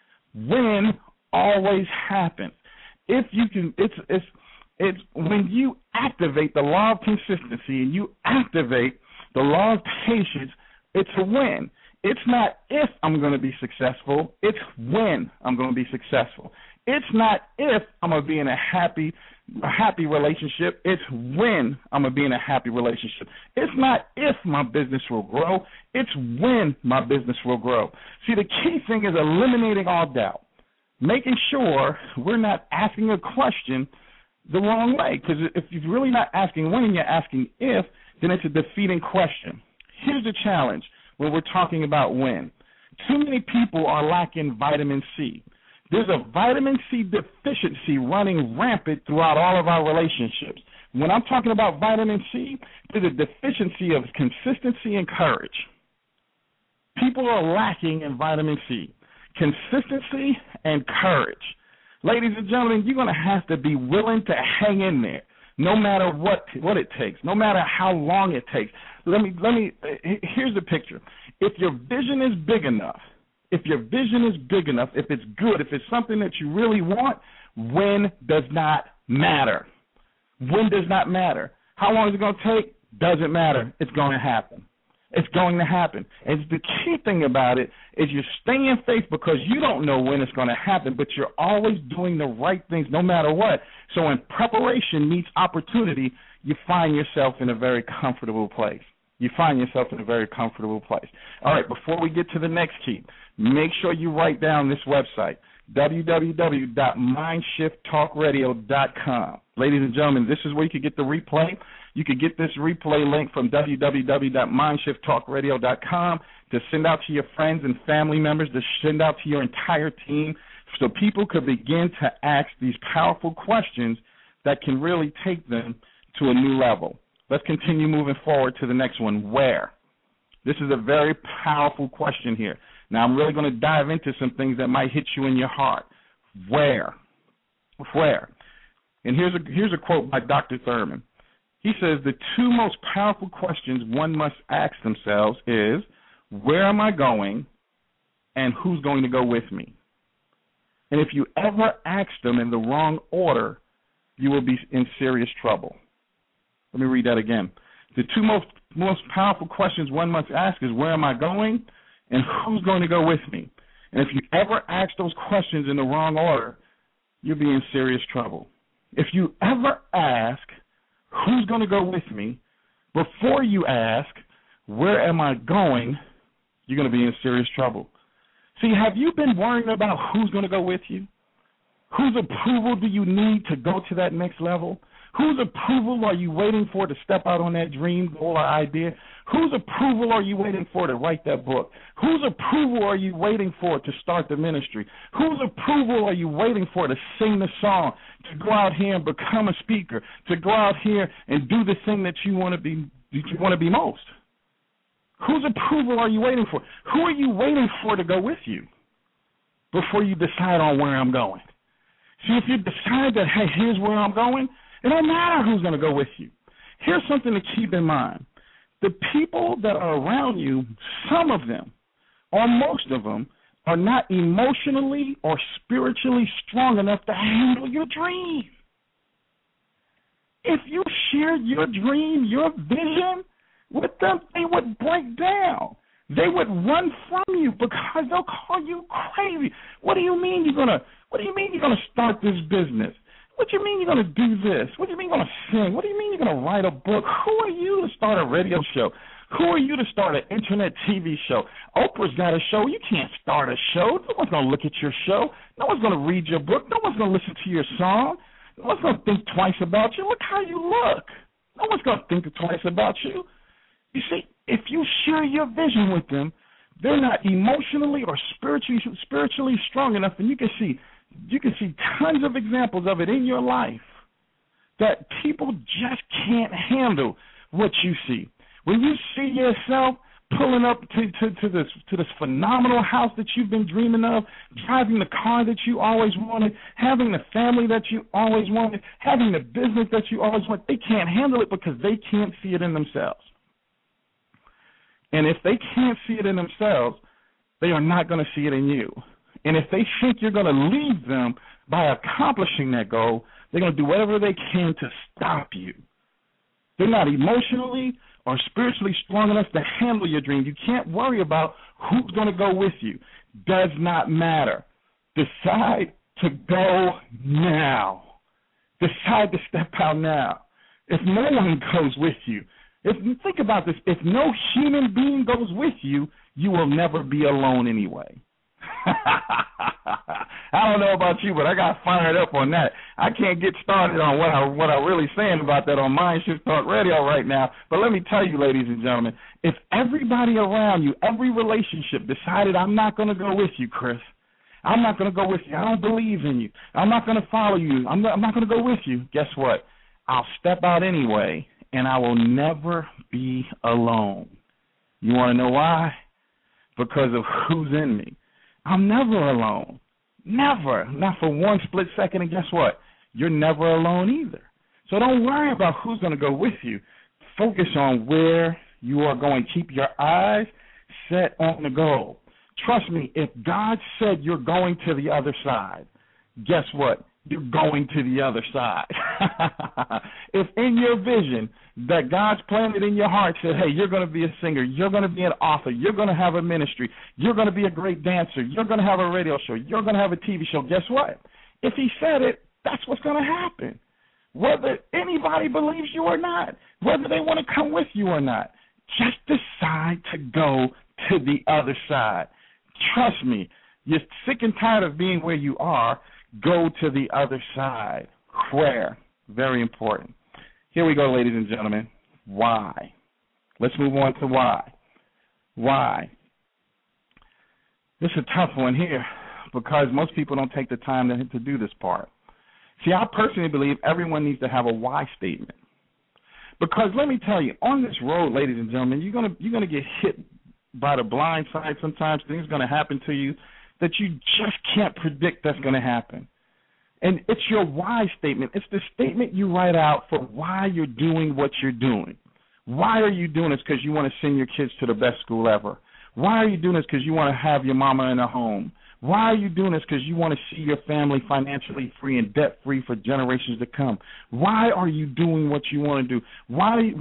When always happens. If you can, it's when you activate the law of consistency and you activate the law of patience, it's a win. It's not if I'm going to be successful. It's when I'm going to be successful. It's not if I'm going to be in a happy relationship. It's when I'm going to be in a happy relationship. It's not if my business will grow. It's when my business will grow. See, the key thing is eliminating all doubt, making sure we're not asking a question the wrong way. Because if you're really not asking when, you're asking if, then it's a defeating question. Here's the challenge when we're talking about when. Too many people are lacking vitamin C. There's a vitamin C deficiency running rampant throughout all of our relationships. When I'm talking about vitamin C, there's a deficiency of consistency and courage. People are lacking in vitamin C. consistency and courage. Ladies and gentlemen, you're going to have to be willing to hang in there, no matter what it takes, no matter how long it takes. Here's the picture. If your vision is big enough, if it's good, if it's something that you really want, when does not matter. When does not matter. How long is it going to take? Doesn't matter. It's going to happen. It's going to happen. And the key thing about it is you stay in faith because you don't know when it's going to happen, but you're always doing the right things no matter what. So when preparation meets opportunity, you find yourself in a very comfortable place. All right, before we get to the next key, make sure you write down this website, www.mindshifttalkradio.com. Ladies and gentlemen, this is where you can get the replay. You can get this replay link from www.mindshifttalkradio.com to send out to your friends and family members, to send out to your entire team, so people could begin to ask these powerful questions that can really take them to a new level. Let's continue moving forward to the next one, where? This is a very powerful question here. Now, I'm really going to dive into some things that might hit you in your heart. Where? And here's a quote by Dr. Thurman. He says, the two most powerful questions one must ask themselves is, where am I going and who's going to go with me? And if you ever ask them in the wrong order, you will be in serious trouble. Let me read that again. The two most powerful questions one must ask is, where am I going and who's going to go with me? And if you ever ask those questions in the wrong order, you'll be in serious trouble. If you ever ask, who's going to go with me, before you ask, where am I going, you're going to be in serious trouble. See, have you been worrying about who's going to go with you? Whose approval do you need to go to that next level? Whose approval are you waiting for to step out on that dream, goal, or idea? Whose approval are you waiting for to write that book? Whose approval are you waiting for to start the ministry? Whose approval are you waiting for to sing the song, to go out here and become a speaker, to go out here and do the thing that you want to be most? Whose approval are you waiting for? Who are you waiting for to go with you before you decide on where I'm going? See, if you decide that, hey, here's where I'm going, it don't matter who's going to go with you. Here's something to keep in mind. The people that are around you, some of them, or most of them, are not emotionally or spiritually strong enough to handle your dream. If you shared your dream, your vision with them, they would break down. They would run from you because they'll call you crazy. What do you mean you're gonna start this business? What do you mean you're going to do this? What do you mean you're going to sing? What do you mean you're going to write a book? Who are you to start a radio show? Who are you to start an internet TV show? Oprah's got a show. You can't start a show. No one's going to look at your show. No one's going to read your book. No one's going to listen to your song. No one's going to think twice about you. Look how you look. No one's going to think twice about you. You see, if you share your vision with them, they're not emotionally or spiritually strong enough, and you can see tons of examples of it in your life that people just can't handle what you see. When you see yourself pulling up to this phenomenal house that you've been dreaming of, driving the car that you always wanted, having the family that you always wanted, having the business that you always wanted, they can't handle it because they can't see it in themselves. And if they can't see it in themselves, they are not going to see it in you. And if they think you're going to leave them by accomplishing that goal, they're going to do whatever they can to stop you. They're not emotionally or spiritually strong enough to handle your dream. You can't worry about who's going to go with you. Does not matter. Decide to go now. Decide to step out now. If no one goes with you, think about this. If no human being goes with you, you will never be alone anyway. I don't know about you, but I got fired up on that. I can't get started on what I'm really saying about that on Mind Shift Talk Radio right now. But let me tell you, ladies and gentlemen, if everybody around you, every relationship decided, I'm not going to go with you, Chris. I'm not going to go with you. I don't believe in you. I'm not going to follow you. I'm not going to go with you. Guess what? I'll step out anyway, and I will never be alone. You want to know why? Because of who's in me. I'm never alone. Never. Not for one split second. And guess what? You're never alone either. So don't worry about who's going to go with you. Focus on where you are going. Keep your eyes set on the goal. Trust me, if God said you're going to the other side, guess what? You're going to the other side. If in your vision that God's planted in your heart said, hey, you're going to be a singer, you're going to be an author, you're going to have a ministry, you're going to be a great dancer, you're going to have a radio show, you're going to have a TV show, guess what? If he said it, that's what's going to happen. Whether anybody believes you or not, whether they want to come with you or not, just decide to go to the other side. Trust me, you're sick and tired of being where you are. Go to the other side. Where? Very important. Here we go, ladies and gentlemen. Why? Let's move on to why. Why? This is a tough one here because most people don't take the time to do this part. See, I personally believe everyone needs to have a why statement. Because let me tell you, on this road, ladies and gentlemen, you're gonna get hit by the blind side sometimes. Things are going to happen to you that you just can't predict that's going to happen. And it's your why statement. It's the statement you write out for why you're doing what you're doing. Why are you doing this? Because you want to send your kids to the best school ever. Why are you doing this? Because you want to have your mama in a home. Why are you doing this? Because you want to see your family financially free and debt-free for generations to come. Why are you doing what you want to do? Why?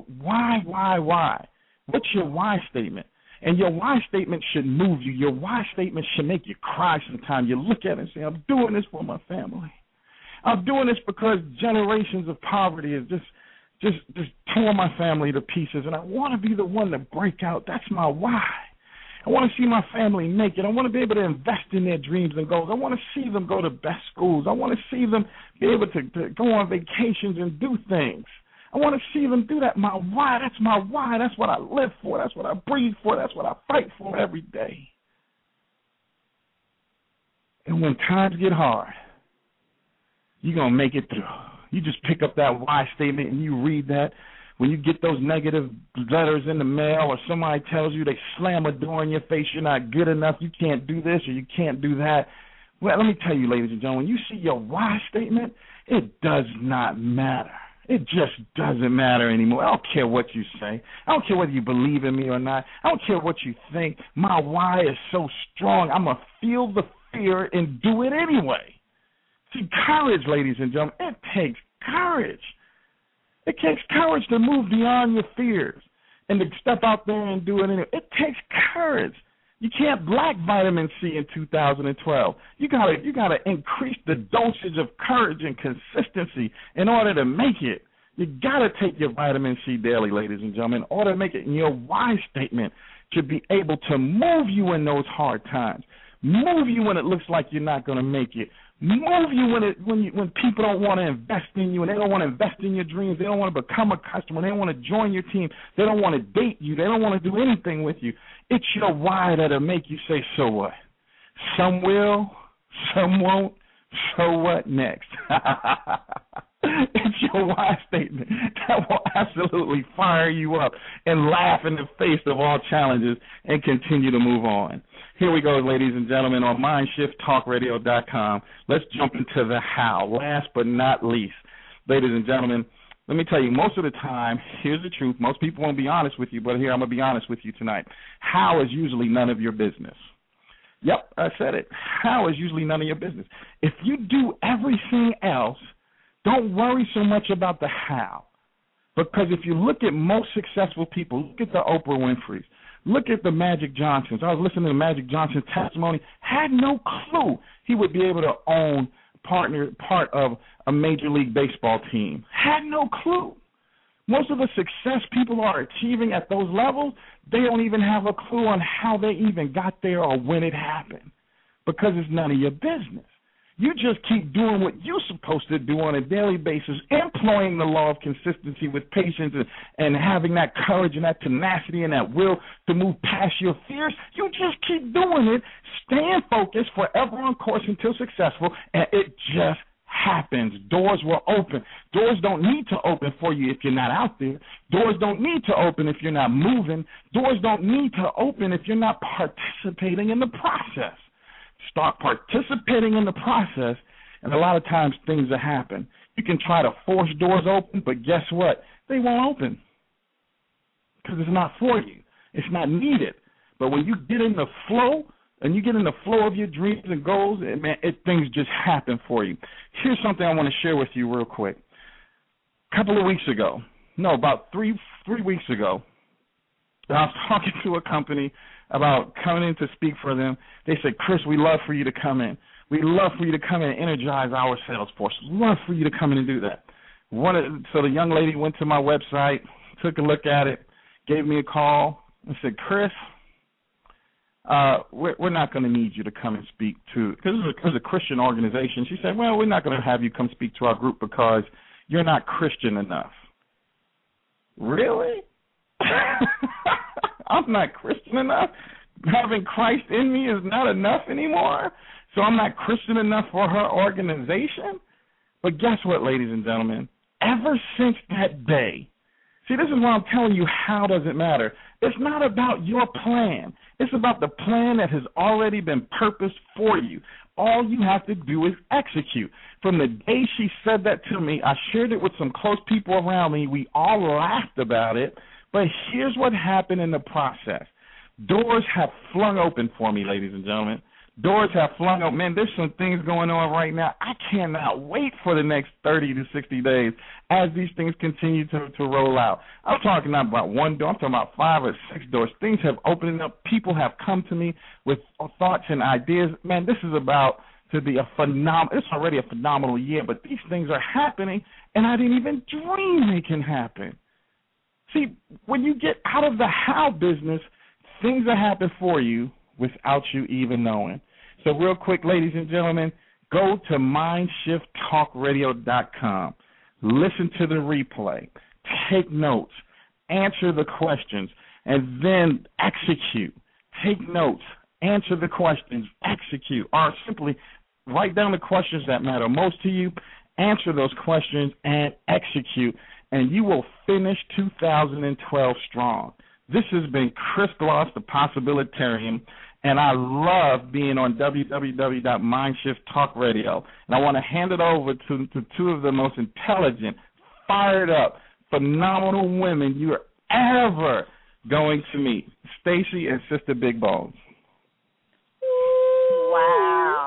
What's your why statement? And your why statement should move you. Your why statement should make you cry sometimes. You look at it and say, I'm doing this for my family. I'm doing this because generations of poverty has just torn my family to pieces, and I want to be the one to break out. That's my why. I want to see my family make it. I want to be able to invest in their dreams and goals. I want to see them go to best schools. I want to see them be able to go on vacations and do things. I want to see them do that. My why, that's my why. That's what I live for. That's what I breathe for. That's what I fight for every day. And when times get hard, you're going to make it through. You just pick up that why statement and you read that. When you get those negative letters in the mail or somebody tells you they slam a door in your face, you're not good enough, you can't do this or you can't do that. Well, let me tell you, ladies and gentlemen, when you see your why statement, it does not matter. It just doesn't matter anymore. I don't care what you say. I don't care whether you believe in me or not. I don't care what you think. My why is so strong, I'm going to feel the fear and do it anyway. See, courage, ladies and gentlemen, it takes courage. It takes courage to move beyond your fears and to step out there and do it anyway. It takes courage. You can't lack vitamin C in 2012. You gotta increase the dosage of courage and consistency in order to make it. You gotta take your vitamin C daily, ladies and gentlemen, in order to make it. And your why statement should be able to move you in those hard times, move you when it looks like you're not gonna make it, move you when people don't want to invest in you and they don't want to invest in your dreams. They don't want to become a customer. They don't want to join your team. They don't want to date you. They don't want to do anything with you. It's your why that'll make you say, so what? Some will, some won't. So what next? It's your why statement that will absolutely fire you up and laugh in the face of all challenges and continue to move on. Here we go, ladies and gentlemen, on MindShiftTalkRadio.com. Let's jump into the how. Last but not least, ladies and gentlemen, let me tell you, most of the time, here's the truth. Most people won't be honest with you, but here I'm going to be honest with you tonight. How is usually none of your business. Yep, I said it. How is usually none of your business. If you do everything else, don't worry so much about the how. Because if you look at most successful people, look at the Oprah Winfreys, look at the Magic Johnsons. I was listening to Magic Johnson's testimony, had no clue he would be able to own part of a Major League Baseball team. Had no clue. Most of the success people are achieving at those levels, they don't even have a clue on how they even got there or when it happened because it's none of your business. You just keep doing what you're supposed to do on a daily basis, employing the law of consistency with patience and having that courage and that tenacity and that will to move past your fears. You just keep doing it, staying focused, forever on course until successful, and it just happens. Doors will open. Doors don't need to open for you if you're not out there. Doors don't need to open if you're not moving. Doors don't need to open if you're not participating in the process. Start participating in the process, and a lot of times things will happen. You can try to force doors open, but guess what? They won't open because it's not for you. It's not needed. But when you get in the flow, and you get in the flow of your dreams and goals, things just happen for you. Here's something I want to share with you real quick. About three weeks ago, I was talking to a company about coming in to speak for them. They said, Chris, we'd love for you to come in. We'd love for you to come in and energize our sales force. Love for you to come in and do that. So the young lady went to my website, took a look at it, gave me a call, and said, Chris, we're not going to need you to come and speak to, because it was a Christian organization. She said, well, we're not going to have you come speak to our group because you're not Christian enough. Really? I'm not Christian enough? Having Christ in me is not enough anymore? So I'm not Christian enough for her organization? But guess what, ladies and gentlemen? Ever since that day, see, this is why I'm telling you how does it matter. It's not about your plan. It's about the plan that has already been purposed for you. All you have to do is execute. From the day she said that to me, I shared it with some close people around me. We all laughed about it. But here's what happened in the process. Doors have flung open for me, ladies and gentlemen. Doors have flung open. Man, there's some things going on right now. I cannot wait for the next 30 to 60 days as these things continue to roll out. I'm talking not about one door. I'm talking about 5 or 6 doors. Things have opened up. People have come to me with thoughts and ideas. Man, this is about to be a phenomenal. It's already a phenomenal year, but these things are happening, and I didn't even dream they can happen. See, when you get out of the how business, things will happen for you without you even knowing. So real quick, ladies and gentlemen, go to mindshifttalkradio.com. Listen to the replay. Take notes. Answer the questions. And then execute. Take notes. Answer the questions. Execute. Or simply write down the questions that matter most to you. Answer those questions and execute. And you will finish 2012 strong. This has been Chris Gloss, the Possibilitarian, and I love being on www.Mindshift Talk Radio. And I want to hand it over to 2 of the most intelligent, fired up, phenomenal women you are ever going to meet, Stacy and Sister Big Bones. Wow.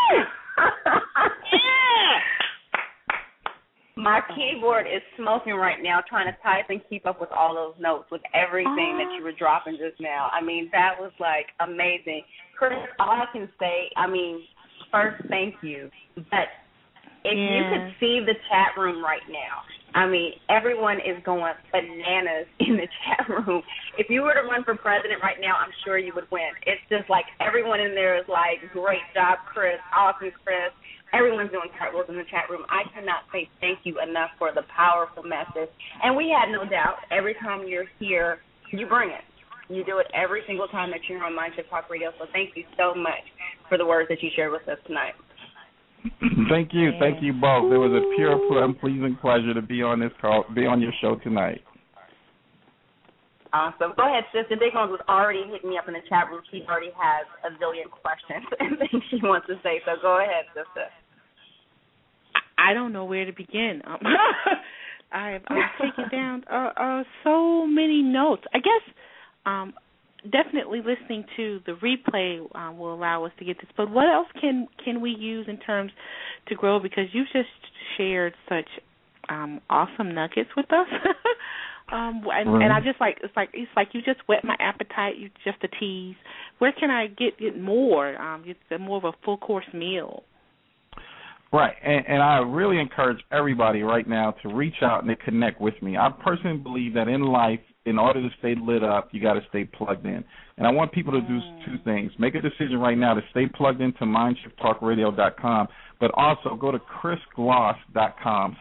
My keyboard is smoking right now trying to type and keep up with all those notes, with everything that you were dropping just now. I mean, that was, like, amazing. Chris, all I can say, first, thank you. But if you could see the chat room right now, everyone is going bananas in the chat room. If you were to run for president right now, I'm sure you would win. It's just like everyone in there is like, great job, Chris, awesome, Chris. Everyone's doing cartwheels in the chat room. I cannot say thank you enough for the powerful message. And we had no doubt every time you're here, you bring it. You do it every single time that you're on Mindshift Talk Radio. So thank you so much for the words that you shared with us tonight. Thank you. Thank you both. It was a pure and pleasing pleasure to be on this call, be on your show tonight. Awesome. Go ahead, Sister. Big Bones was already hitting me up in the chat room. She already has a zillion questions and things she wants to say. So go ahead, Sister. I don't know where to begin. I've taken down so many notes. I guess definitely listening to the replay will allow us to get this. But what else can we use in terms to grow? Because you've just shared such awesome nuggets with us. And I just it's like you just whet my appetite. You just a tease. Where can I get more? More of a full course meal. Right, and I really encourage everybody right now to reach out and to connect with me. I personally believe that in life, in order to stay lit up, you got to stay plugged in. And I want people to do 2 things. Make a decision right now to stay plugged into MindShiftTalkRadio.com, but also go to chrisgloss.com,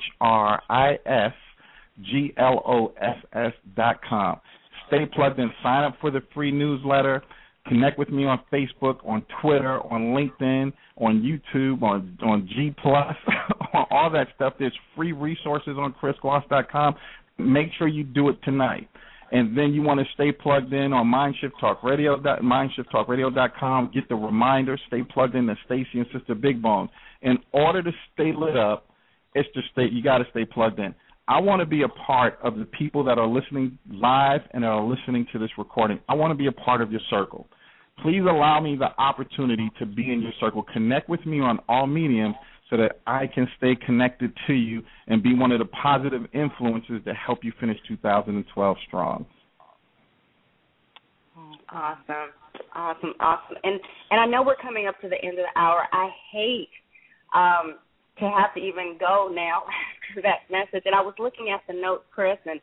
ChrisGloss.com. Stay plugged in. Sign up for the free newsletter. Connect with me on Facebook, on Twitter, on LinkedIn, on YouTube, on G+, on all that stuff. There's free resources on chrisgloss.com. Make sure you do it tonight. and then you want to stay plugged in on MindShiftTalkRadio.com. Get the reminder, stay plugged in to Stacy and Sister Big Bone. In order to stay lit up, you got to stay plugged in. I want to be a part of the people that are listening live and that are listening to this recording. I want to be a part of your circle. Please allow me the opportunity to be in your circle. Connect with me on all mediums so that I can stay connected to you and be one of the positive influences to help you finish 2012 strong. Awesome. And I know we're coming up to the end of the hour. I hate to have to even go now after that message. And I was looking at the notes, Chris, and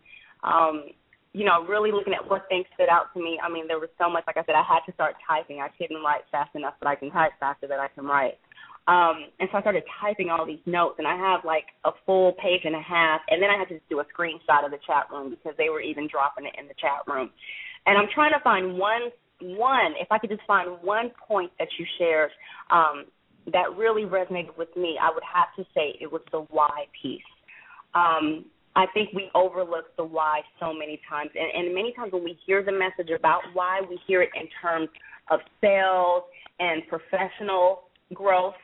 really looking at what things stood out to me. I mean, there was so much. Like I said, I had to start typing. I couldn't write fast enough, but I can type faster than I can write. And so I started typing all these notes, and I have like a full page and a half, and then I had to just do a screenshot of the chat room because they were even dropping it in the chat room. And I'm trying to find one, if I could just find one point that you shared that really resonated with me, I would have to say it was the why piece. I think we overlook the why so many times, and many times when we hear the message about why, we hear it in terms of sales and professional growth,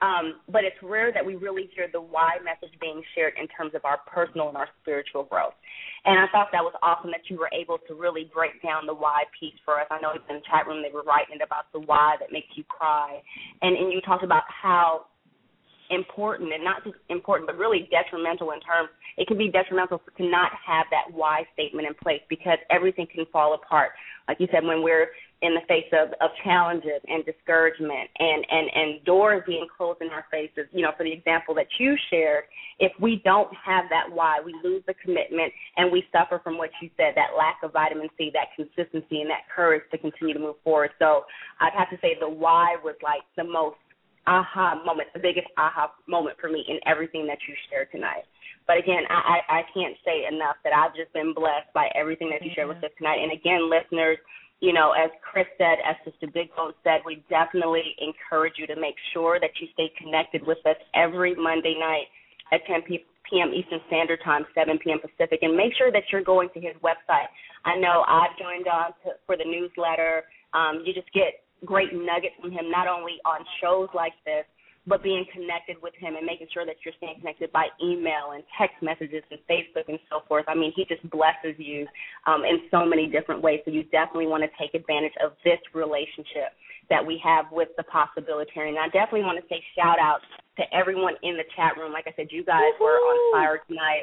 but it's rare that we really hear the why message being shared in terms of our personal and our spiritual growth. And I thought that was awesome that you were able to really break down the why piece for us. I know in the chat room they were writing about the why that makes you cry, and you talked about how important, and not just important, but really detrimental in terms, it can be detrimental to not have that why statement in place because everything can fall apart. Like you said, when we're in the face of challenges and discouragement and doors being closed in our faces, for the example that you shared, if we don't have that why, we lose the commitment and we suffer from what you said, that lack of vitamin C, that consistency and that courage to continue to move forward. So I'd have to say the why was like the most aha moment, the biggest aha moment for me in everything that you shared tonight. But again, I can't say enough that I've just been blessed by everything that you shared with us tonight. And again, listeners, as Chris said, as Sister Big Bone said, we definitely encourage you to make sure that you stay connected with us every Monday night at 10 p.m. Eastern Standard Time, 7 p.m. Pacific, and make sure that you're going to his website. I know I've joined on for the newsletter. You just get great nuggets from him, not only on shows like this, but being connected with him and making sure that you're staying connected by email and text messages and Facebook and so forth. I mean, he just blesses you in so many different ways. So you definitely want to take advantage of this relationship that we have with the Possibilitarian. And I definitely want to say shout out to everyone in the chat room. Like I said, you guys were on fire tonight.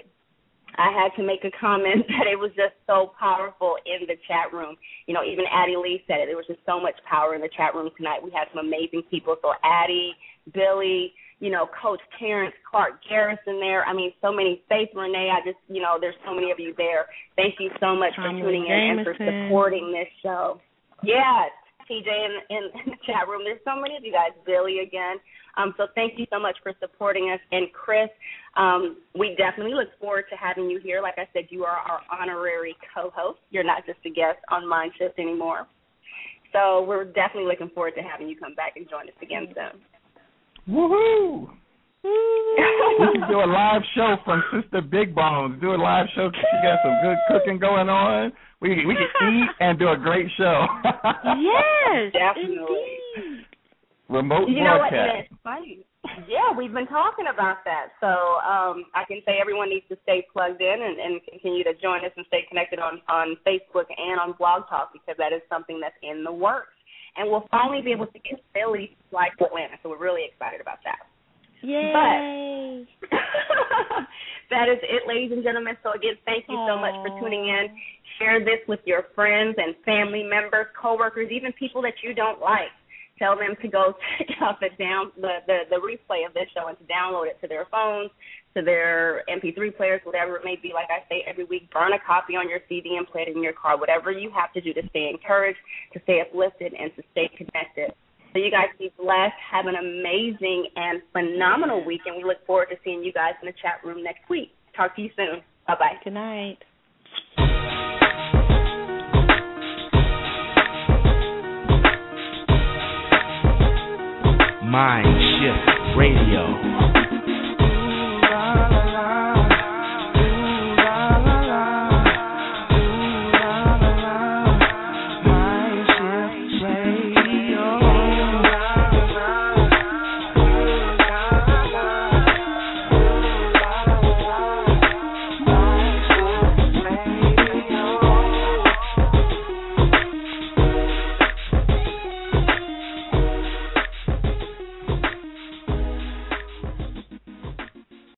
I had to make a comment that it was just so powerful in the chat room. Even Addie Lee said it. There was just so much power in the chat room tonight. We had some amazing people. So Addie, Billy, Coach Terrence, Clark Garrison there. I mean, so many. Faith Renee, there's so many of you there. Thank you so much for tuning in and for supporting this show. Yes, TJ in the chat room. There's so many of you guys. Billy again. So thank you so much for supporting us. And Chris, we definitely look forward to having you here. Like I said, you are our honorary co-host. You're not just a guest on MindShift anymore. So we're definitely looking forward to having you come back and join us again soon. Woohoo! We can do a live show from Sister Big Bones. Do a live show because she got some good cooking going on. We can eat and do a great show. Yes, definitely. Indeed. Remote you know broadcast. What? It's funny. Yeah, we've been talking about that. So I can say everyone needs to stay plugged in and continue to join us and stay connected on Facebook and on Blog Talk because that is something that's in the works. And we'll finally be able to get Philly to fly to Atlanta. So we're really excited about that. Yay! But that is it, ladies and gentlemen. So again, thank you so much for tuning in. Share this with your friends and family members, coworkers, even people that you don't like. Tell them to go check out the replay of this show and to download it to their phones, to their MP3 players, whatever it may be. Like I say every week, burn a copy on your CD and play it in your car, whatever you have to do to stay encouraged, to stay uplifted, and to stay connected. So you guys be blessed. Have an amazing and phenomenal week, and we look forward to seeing you guys in the chat room next week. Talk to you soon. Bye-bye. Good night. MindShift Radio.